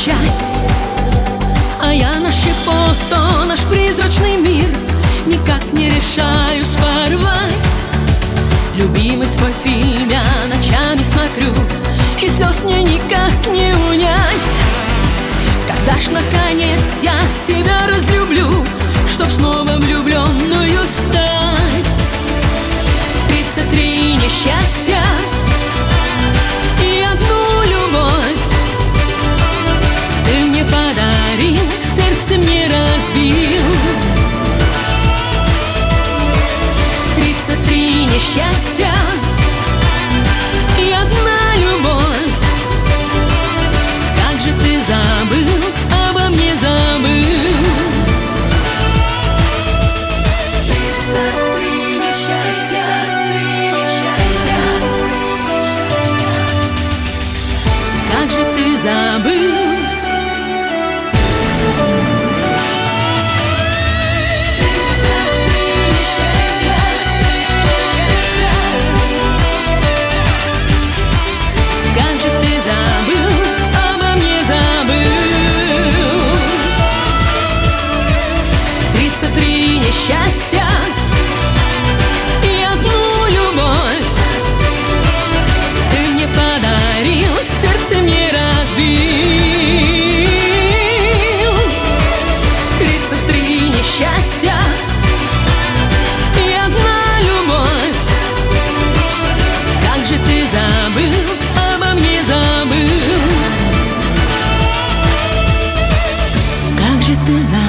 начать. А я наше фото, наш призрачный мир никак не решаюсь порвать. Любимый твой фильм я ночами смотрю, и слез мне никак не унять. Когда ж наконец я тебя разлюблю, чтоб снова влюбленную стать? 33 несчастья и одну любовь ты мне подарил, сердце мне разбил. 33 несчастья и одна любовь. Как же ты забыл, обо мне забыл? 33 несчастья. Как же ты забыл? Как же ты забыл, обо мне забыл? 33 несчастья и одну любовь ты мне подарил, сердце мне разбил. 33 несчастья и одна любовь. Как же ты забыл, обо мне забыл? Как же ты забыл?